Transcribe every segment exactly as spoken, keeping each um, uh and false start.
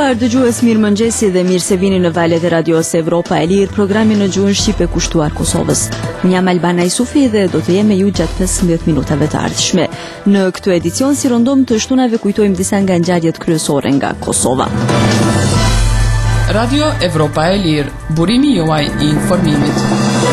dashur dëgjues, mirëmëngjesi dhe mirë se vini në valët e radios Evropa e Lirë, programin në gjuhën shqipe kushtuar Kosovës. Unë jam Albana Jusufi dhe do të jem me ju gjatë pesëmbëdhjetë minutave të ardhshme. Në këtë edicion si rondom të shtunave kujtojmë disa nga ngjarjet kryesore nga Kosova. Radio Evropa e Lirë, burimi juaj i informimit.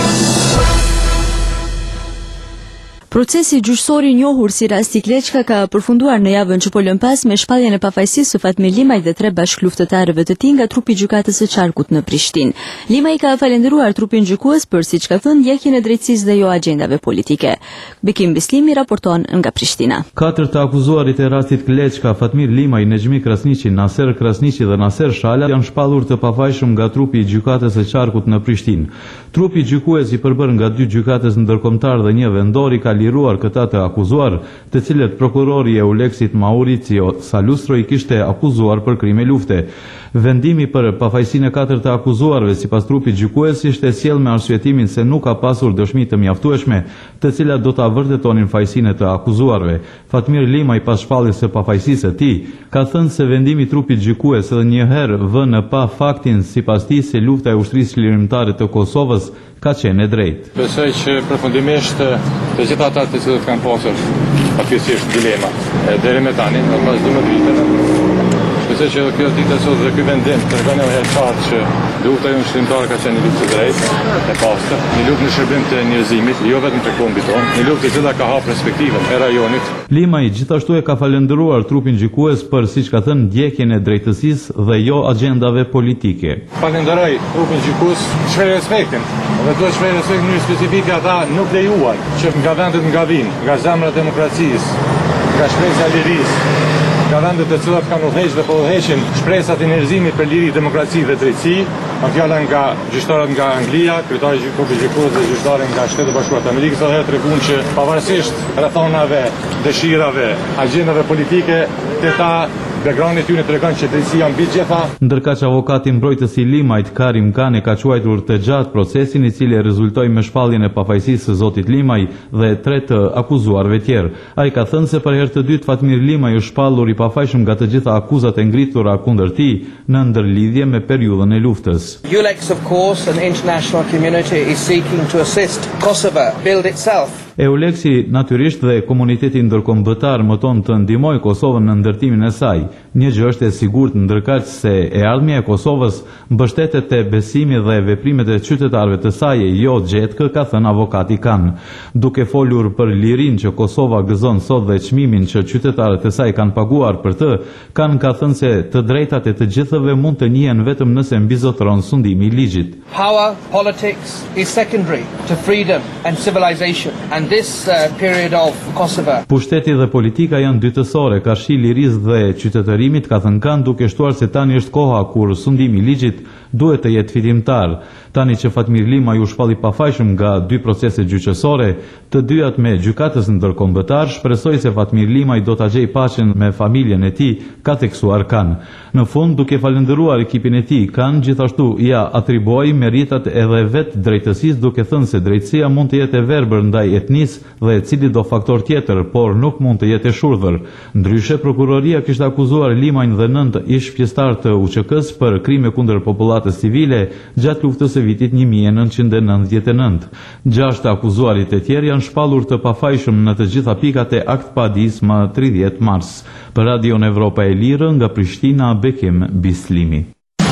Procesi gjyqësor i njohur si rasti Kleçka ka përfunduar në javën që po lën pas me shpalljen e pafajësisë së Fatmir Limaj dhe tre bashkëluftëtarëve të tij nga trupi i gjykatës së Qarkut në Prishtinë. Limaj ka falendëruar trupin gjykues për, siç ka thënë, ndjekjen e drejtësisë dhe jo agjendave politike. Bekim Bislimi raporton nga Prishtina. Katër të akuzuarit e rastit Kleçka, Fatmir Limaj, Nexhmi Krasniqi, Naser Krasniqi dhe Naser Shala, janë shpallur të pafajshëm nga trupi i gjykatës së Qarkut në Prishtinë. Trupi gjykues i përbër nga dy gjykatës ndërkombëtar dhe një vendor i ka liruar këta të akuzuar, të cilët prokurori e Euleksit Mauricio Salustro i kishte akuzuar për krime lufte. Vendimi për pafajësinë e katër të akuzuarve sipas trupit gjykues ishte sjell me arsyetimin se nuk ka pasur dëshmi të mjaftueshme, të cilat do ta vërtetonin fajësinë të akuzuarve. Fatmir Limaj, pas shpalljes së pafajësisë së tij, ka thënë se vendimi i trupit gjykues edhe një herë vënë pa faktin sipas tij se lufta e ushtrisë lirimtare të Kosovës ka qenë e drejtë. Besoj që përfundimisht të gjitha ata të cilët kanë pasur fatkeqësisht dilema deri më tani, në pas dymbëdhjetë viteve, besoj që kjo ditë sot dhe ky vendim tregon edhe qartë që lufta e shërbimtarë ka qenë një luftë e drejtë, e pastër, një luftë në shërbim të njerëzimit, jo vetëm të kombit tonë, një luftë e cila ka hapur perspektivën e rajonit. Limaj gjithashtu e ka falendëruar trupin gjykues për, siç ka thënë, ndjekjen e drejtësisë dhe jo agjendave politike. Falenderoj trupin gjykues, shpreh respektin. Dhe do të shpreh respekt në mënyrë specifike ata nuk lejuan që nga vendet nga vinë, nga zemra e demokracisë, nga shprehja e lirisë, nga vendet të cilat kanë udhëheqë dhe po udhëheqin shpresat e njerëzimit për liri, demokraci dhe drejtësi, ka fjala nga gjyqtarët nga Anglia, kryetari i trupit gjykues dhe gjyqtarë nga Shtetet e Bashkuara të Amerikës, edhe treguan që pavarësisht rrethonave, dëshirave, agjendave politike, të ta background-i i tyre tregon që drejtësia mbi gjitha. Ndërkaq avokati mbrojtës i Limajt, Karim Kane, ka quajtur të gjatë procesin i cili rezultoi me shpalljen e pafajësisë së zotit Limaj dhe tre të akuzuarve tjerë. Ai ka thënë se për herë të dytë Fatmir Limaj është shpallur i pafajshëm nga të gjitha akuzat e ngritura kundër tij në ndërlidhje me periudhën e luftës. Eulex, of course, an international community is seeking to assist Kosovo build itself. Euleksi natyrisht dhe komuniteti ndërkombëtar mëton të ndihmojë Kosovën në ndërtimin e saj. Një gjë është e sigurt, ndërkaq se e ardhmja e Kosovës mbështetet te besimi dhe veprimet e qytetarëve të saj, jo gjetkë, ka thënë avokati Kan. Duke folur për lirinë që Kosova gëzon sot dhe çmimin që qytetarët e saj kanë paguar për të, Kan ka thënë se të drejtat e të gjithëve mund të njihen vetëm nëse mbizotron sundimi i ligjit. Power politics is secondary to freedom and civilization. And this uh, period of Kosovo. Pushteti dhe politika janë dytësore, karshi lirisë dhe qytetërimit, ka thënë Kan, duke shtuar se tani është koha kur sundimi i ligjit duhet të jetë fitimtar. Tani që Fatmir Limaj u shpalli pafajshëm nga dy procese gjyqësore, të dyat me gjykatës ndërkombëtar, shpresoj se Fatmir Limaj do ta gjejë paqen me familjen e tij, ka theksuar Kan. Në fund, duke falendëruar ekipin e tij, Kan gjithashtu ja atribuoi meritat edhe vetë drejtësisë, duke thënë se drejtësia mund të jetë e verbër ndaj etnisë dhe cili do faktor tjetër, por nuk mund të jetë e shurdhër. Ndryshe, prokuroria kishte akuzuar Limajn dhe nëntë ish pjesëtar të U Q K-s për krime kundër popullatës civile gjatë luftës së vitit një mijë e nëntëqind e nëntëdhjetë e nëntë. Gjashtë akuzuarit e tjerë janë shpallur të pafajshëm në të gjitha pikat e akt padis më tridhjetë mars. Për Radion Evropa e Lirë nga Prishtina, Bekim Bislimi.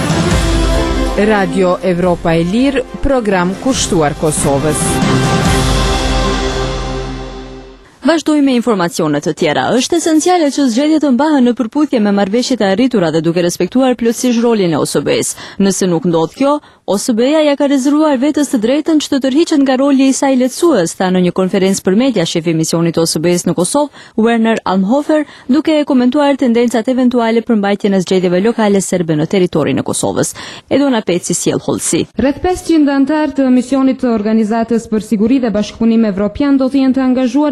Radio Evropa e Lirë, program kushtuar Kosovës. Vazhdojmë me informacionet të tjera. Është esenciale që zgjedhjet të mbahen në përputhje me marrëveshjet e arritura dhe duke respektuar plotësisht rolin e O S B-s. Nëse nuk ndodh kjo, O S B-ja ja ka rezervuar vetes të drejtën që të tërhiqet nga roli i saj lehtësues, tha në një konferencë për media shefi i misionit O S B-s në Kosovë, Werner Almhofer, duke e komentuar tendencat eventuale për mbajtjen e zgjedhjeve lokale serbe në territorin e Kosovës. Edona Peci sjell hollësi. Rreth pesëqind anëtar të misionit të Organizatës për Siguri dhe Bashkëpunim Evropian do të jenë të angazhuar në lehtësi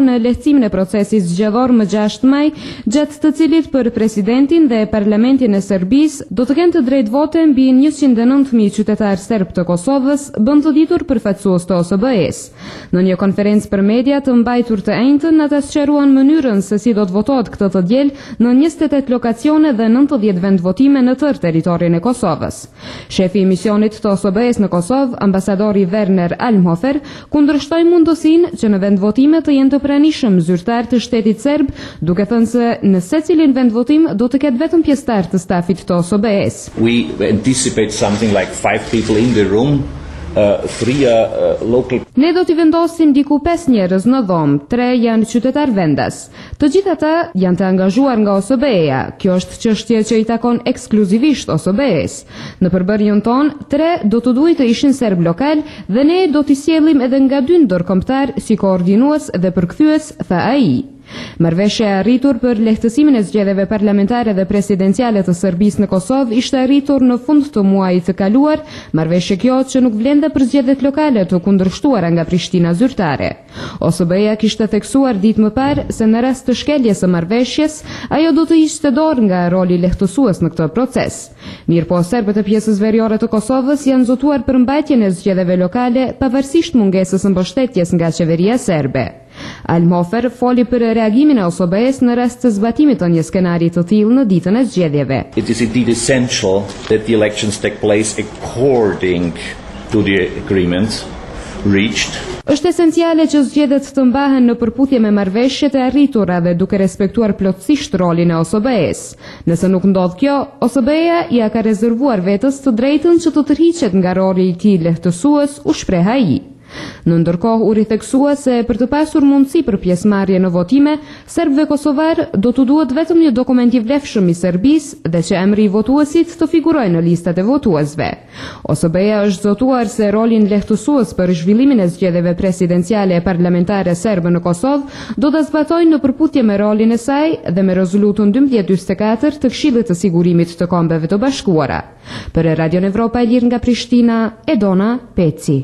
vlerësimin e procesit zgjedhor më gjashtë maj, gjatë të cilit për presidentin dhe parlamentin e Serbisë do të kenë të drejtë vote mbi njëqind e nëntë mijë qytetarë serb të Kosovës, bën të ditur përfaqësues të O S B-s. Në një konferencë për media të mbajtur të enjtën, ata sqaruan mënyrën se si do të votohet këtë të diel në njëzet e tetë lokacione dhe nëntëdhjetë vend votime në tërë territorin e Kosovës. Shefi i misionit të O S B-s në Kosovë, ambasadori Werner Almhofer, kundërshtoi mundësinë që në vend votime të jenë të pranishëm zyrtar të shtetit serb, duke thënë se në secilin vend votim do të ketë vetëm pjesëtar të stafit të O S B-s. We anticipate something like five people in the room. Uh, three, uh, uh, local... Ne do t'i vendosim diku pesë njerëz në dhomë, tre janë qytetar vendas. Të gjithë ata janë të angazhuar nga O S B-ja. Kjo është çështje që i takon ekskluzivisht O S B-s. Në përbërjen ton, tre do të duhet të ishin serb lokal dhe ne do t'i sjellim edhe nga dy ndërkombëtar si koordinues dhe përkthyes, tha ai. Marrëveshja e arritur për lehtësimin e zgjedhjeve parlamentare dhe presidenciale të Serbisë në Kosovë ishte arritur në fund të muajit të kaluar, marrëveshje kjo që nuk vlente për zgjedhjet lokale të kundërshtuara nga Prishtina zyrtare. O S B-ja kishte theksuar ditë më parë se në rast të shkeljes së marrëveshjes, ajo do të hiqte dorë nga roli lehtësues në këtë proces. Mirëpo serbët e pjesës veriore të Kosovës janë zotuar për mbajtjen e zgjedhjeve lokale pavarësisht mungesës së mbështetjes nga qeveria serbe. Almhofer foli për reagimin e O S B-s në rast të zbatimit të një skenari të tillë në ditën e zgjedhjeve. It is indeed essential that the elections take place according to the agreements reached. Është esenciale që zgjedhjet të mbahen në përputhje me marrëveshjet e arritura dhe duke respektuar plotësisht rolin e O S B-s. Nëse nuk ndodh kjo, O S B-ja ja ka rezervuar vetes të drejtën që të tërhiqet nga roli i tij lehtësues, u shpreh ai. Në ndërkohë u ritheksua se për të pasur mundësi për pjesëmarrje në votime, serbëve kosovar do t'u duhet vetëm një dokument i vlefshëm i Serbisë dhe që emri i votuesit të figurojë në listat e votuesve. O S B-ja është zotuar se rolin lehtësues për zhvillimin e zgjedhjeve presidenciale e parlamentare serbe në Kosovë do ta zbatojnë në përputhje me rolin e saj dhe me rezolutën dymbëdhjetë njëzet e katër të Këshillit të Sigurimit të Kombeve të Bashkuara. Për Radio Evropa e Lirë nga Prishtina, Edona Peci.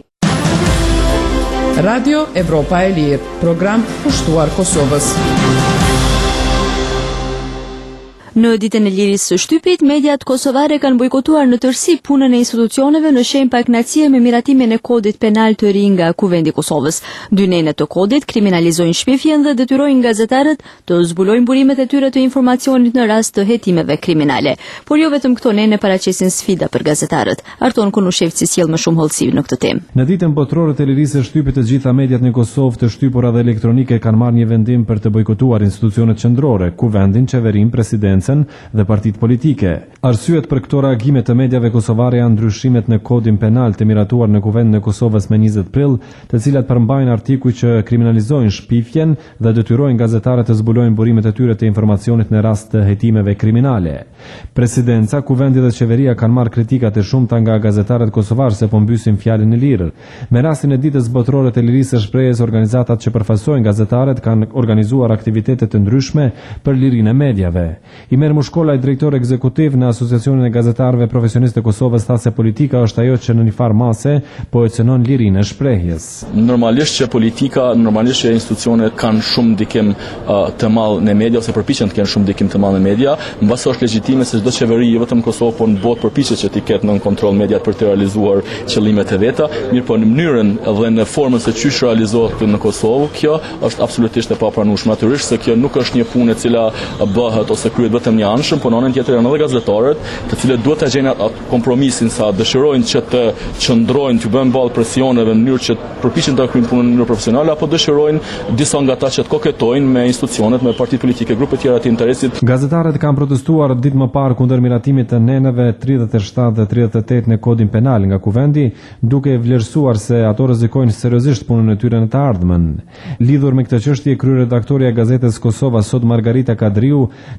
Radio Evropa e Lirë, program pushtuar Kosovës. Në ditën e lirisë së shtypit, mediat kosovare kanë bojkotuar në tërësi punën e institucioneve në shenjë pakënaqësie me miratimin e kodit penal të ri nga Kuvendi i Kosovës. Dy nenet të kodit kriminalizojnë shpifjen dhe detyrojnë gazetarët të zbulojnë burimet e tyre të informacionit në rast të hetimeve kriminale. Por jo vetëm këto nene paraqesin sfida për gazetarët. Arton Kunushevci sjell më shumë hollësi në këtë temë. Në ditën botërore të lirisë së shtypit, të gjitha mediat në Kosovë të shtypura dhe elektronike kanë marrë një vendim për të bojkotuar institucionet qendrore, Kuvendin, qeverinë, presidencën dhe partitë politike. Arsyet për këto reagime të medjave kosovare janë ndryshimet në kodin penal të miratuar në Kuvendin e Kosovës me njëzet prill, të cilat përmbajnë artikuj që kriminalizojnë shpifjen dhe detyrojnë gazetarët të zbulojnë burimet e tyre të informacionit në rast të hetimeve kriminale. Presidenca, Kuvendi dhe qeveria kanë marrë kritikat e shumta nga gazetarët kosovar se po mbysin fjalën e lirë. Me rastin e ditës botërore të lirisë së shprehjes, organizatat që përfaqësojnë gazetarët kanë organizuar aktivitete të ndryshme për lirinë e mediave. Imer Mushkolaj, drejtor ekzekutiv në Asociacionin e Gazetarëve Profesionistë të Kosovës, tha se politika është ajo që në një farë mase po e cënon lirinë e shprehjes. Normalisht që politika, normalisht që institucionet kanë shumë ndikim uh, të madh në media ose përpiqen të kenë shumë ndikim të madh në media, mbas është legjitime se çdo qeveri, jo vetëm Kosovë, por në botë përpiqet që të ketë nën kontroll mediat për të realizuar qëllimet e veta, mirë po në mënyrën dhe në formën se çysh realizohet në Kosovë, kjo është absolutisht e papranueshme. Natyrisht se kjo nuk është një punë e cila bëhet ose kryhet vetëm një anshëm, por në anën tjetër janë edhe gazetarët, të cilët duhet të gjejnë atë kompromisin sa dëshirojnë që të qëndrojnë, të bëjnë ballë presioneve në mënyrë që të përpiqen të kryejnë punën në mënyrë profesionale, apo dëshirojnë disa nga ata që të koketojnë me institucionet, me partitë politike, grupe tjera të interesit. Gazetarët kanë protestuar ditë më parë kundër miratimit të neneve tridhjetë e shtatë dhe tridhjetë e tetë në kodin penal nga Kuvendi, duke vlerësuar se ato rrezikojnë seriozisht punën e tyre në të ardhmen. Lidhur me këtë çështje, kryeredaktorja e gazetës Kosova Sot, Margarita Kadriu, ka deklaruar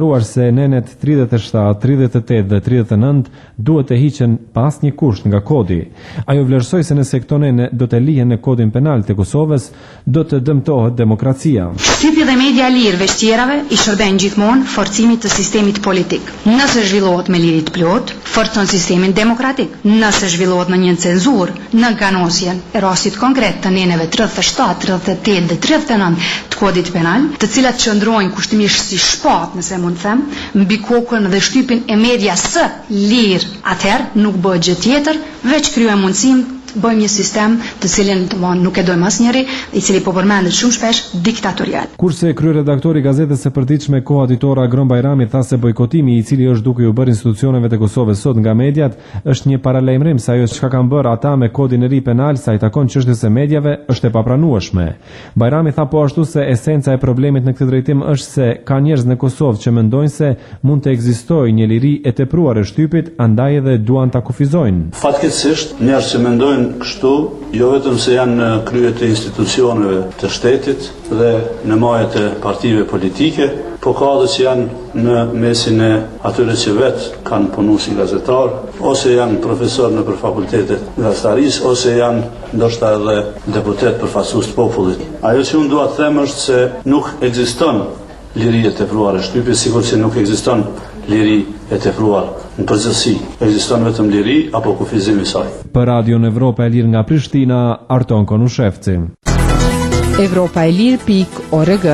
deklaruar se nenet tridhjetë e shtatë, tridhjetë e tetë dhe tridhjetë e nëntë duhet të hiqen pa asnjë kusht nga kodi. Ajo vlerësoi se nëse këto nene do të lihen në kodin penal të Kosovës, do të dëmtohet demokracia. Shtypja dhe media lirë veçtjerave i shërben gjithmonë forcimit të sistemit politik. Nëse zhvillohet me liri të plot, forcon sistemin demokratik. Nëse zhvillohet në një cenzur, në ganosjen e rastit konkret të neneve tridhjetë e shtatë, tridhjetë e tetë dhe tridhjetë e nëntë të kodit penal, të cilat qëndrojnë kushtimisht si shpat, nëse mund të them, mbi kokën dhe shtypin e media së lirë, atëherë nuk bëhet gjë tjetër, veç kryen mundësim bëjmë një sistem të cilin të mon nuk e dojmë asnjëri, i cili po përmendet shumë shpesh diktatorial. Kurse kryeredaktori i gazetës së përditshme Koha Ditore Agron Bajrami tha se bojkotimi i cili është duke u bërë institucioneve të Kosovës sot nga mediat është një paralajmërim se ajo çka kanë bërë ata me kodin e ri penal sa i takon çështjes së medjave është e papranueshme. Bajrami tha po ashtu se esenca e problemit në këtë drejtim është se ka njerëz në Kosovë që mendojnë se mund të ekzistojë një liri e tepruar e shtypit, andaj edhe duan ta kufizojnë. Fatkeqësisht njerëz që mendojnë kështu, jo vetëm se janë në krye të institucioneve të shtetit dhe në majët e partive politike, po ka dhe që janë në mesin e atyre që vetë kanë punu si gazetar, ose janë profesor në për fakultetet gazetaris, ose janë ndoshta edhe deputet për fasus të popullit. Ajo që unë dua të them është se nuk ekziston liri e tepruar e shtypit, sikur që nuk ekziston liri e tepruar në përgjithësi. Ekziston vetëm liri apo kufizimi i saj. Për Radio Evropa e Lirë nga Prishtina, Arton Konushevci. Evropa e Lirë pikë org.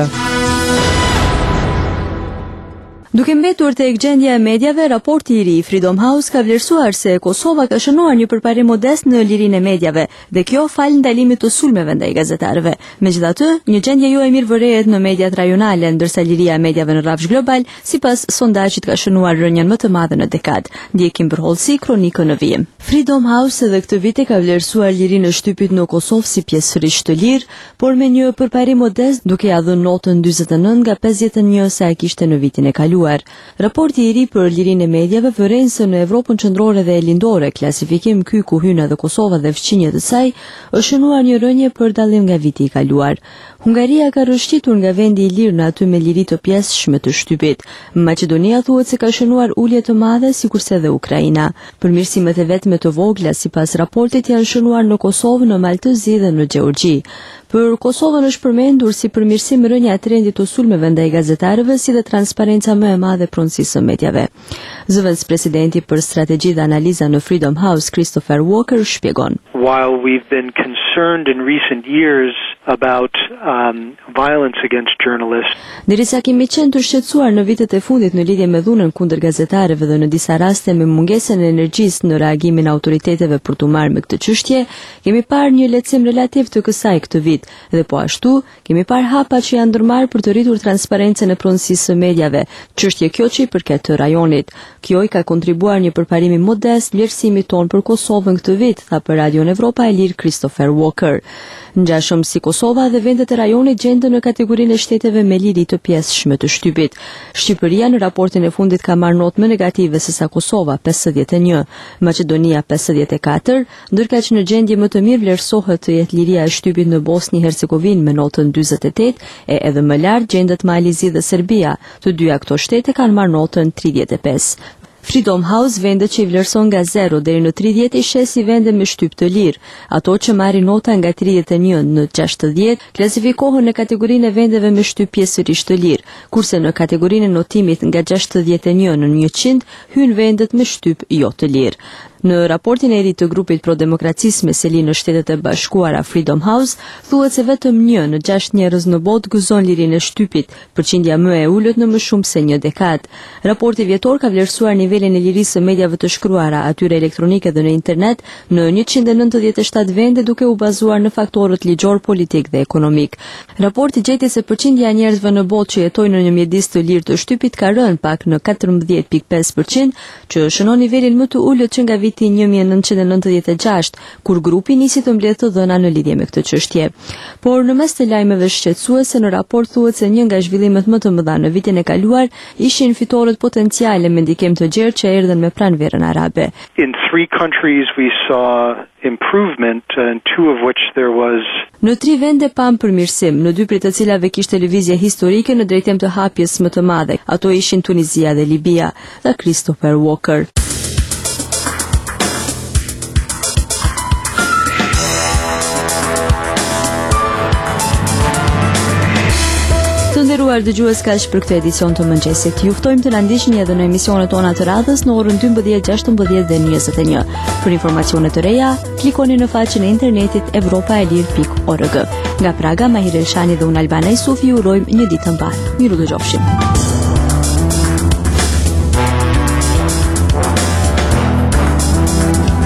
Duke mbetur tek gjendja e medjave, raporti i ri i Freedom House ka vlerësuar se Kosova ka shënuar një përparim modest në lirinë e medjave, dhe kjo fal ndalimit të sulmeve ndaj gazetarëve. Megjithatë, një gjendje jo e mirë vërehet në mediat rajonale, ndërsa liria e medjave në rrafsh global, sipas sondazhit ka shënuar rënjen më të madhe në dekadë. Ndjekim përhollësi kronikën në vijim. Freedom House edhe këtë vit e ka vlerësuar lirinë e shtypit në Kosovë si pjesërisht të lirë, por me një përparim modest, duke ia dhënë notën njëzet e nëntë nga pesëdhjetë e një sa e kishte në vitin e kaluar. Raporti i ri për lirinë e medjave vëren se në Evropën qendrore dhe lindore, klasifikim ky ku hyn edhe Kosova dhe fqinjet e saj, është shënuar një rënje për dallim nga viti i kaluar. Hungaria ka rëshqitur nga vendi i lirë në aty me liri të pjesëshme të shtypit. Maqedonia thuhet se ka shënuar ulje të madhe, sikurse edhe Ukraina. Përmirësimet e vetme të vogla sipas raportit janë shënuar në Kosovë, në Maltëzi dhe në Gjeorgji. Për Kosovën është përmendur si përmirësim rënja e trendit të sulmeve ndaj gazetarëve, si dhe transparenca më e madhe pronësisë së medjave. Zëvendës presidenti për strategji dhe analiza në Freedom House, Christopher Walker, shpjegon. While we've been concerned in recent years about um, violence against journalists. Derisa kemi qenë të shqetësuar në vitet e fundit në lidhje me dhunën kundër gazetarëve dhe në disa raste me mungesën e energjisë në reagimin e autoriteteve për t'u marrë me këtë çështje, kemi parë një lehtësim relativ të kësaj këtë vit dhe po ashtu kemi parë hapa që janë ndërmarrë për të rritur transparencën e pronësisë së medjave, çështje kjo që i përket të rajonit. Kjo i ka kontribuar një përparimi modest vlerësimit ton për Kosovën këtë vit, tha për Radio Evropa e Lirë Christopher Walker. Ngjashëm si Kosova dhe vendet e rajonit gjenden në kategorinë e shteteve me liri të pjesëshme të shtypit. Shqipëria në raportin e fundit ka marrë notë më negative se sa Kosova pesëdhjetë e një, Maqedonia pesëdhjetë e katër, ndërka që në gjendje më të mirë vlerësohet të jetë liria e shtypit në Bosni Hercegovinë me notën njëzet e tetë e edhe më lart gjendet Malizi dhe Serbia. Të dyja këto shtete kanë marrë notën tridhjetë e pesë. Freedom House vendet që i vlerëson nga zero deri në tridhjetë i shes si vende me shtyp të lirë. Ato që marrin nota nga tridhjetë e një në gjashtëdhjetë klasifikohen në kategorinë e vendeve me shtyp pjesërisht të lirë, kurse në kategorinë e notimit nga gjashtëdhjetë e një në njëqind hyn vendet me shtyp jo të lirë. Në raportin e ri të grupit pro demokracisë me seli në Shtetet e Bashkuara Freedom House, thuhet se vetëm një në gjashtë njerëz në botë gëzon lirinë e shtypit, përqindja më e ulët në më shumë se një dekadë. Raporti vjetor ka vlerësuar nivelin e lirisë së medjave të shkruara, atyre elektronike dhe në internet, në njëqind e nëntëdhjetë e shtatë vende duke u bazuar në faktorët ligjor, politik dhe ekonomik. Raporti gjeti se përqindja e njerëzve në botë që jetojnë në një mjedis të lirë të shtypit ka rënë pak në katërmbëdhjetë pikë pesë përqind, që shënon nivelin më të ulët që nga viti vitin një mijë e nëntëqind e nëntëdhjetë e gjashtë, kur grupi nisi të mbledhë të dhëna në lidhje me këtë çështje. Por në mes të lajmeve shqetësuese në raport thuhet se një nga zhvillimet më të mëdha në vitin e kaluar ishin fitoret potenciale me ndikim të gjerë që erdhën me pranverën arabe. In three countries we saw improvement, and two of which there was. Në tri vende pam përmirësim, në dy prej të cilave kishte lëvizje historike në drejtim të hapjes më të madhe. Ato ishin Tunizia dhe Libia, dha Christopher Walker. Të nderuar dëgjues, kaq për këtë edicion të mëngjesit. Ju ftojmë të na ndiqni edhe në emisionet tona të radhës në orën dymbëdhjetë, gjashtëmbëdhjetë dhe njëzet e një. Për informacione të reja, klikoni në faqen e internetit evropaelir pikë org. Nga Praga, Mahir Elshani dhe unë Albana Isufi ju urojmë një ditë të mbarë. Miru dëgjofshim.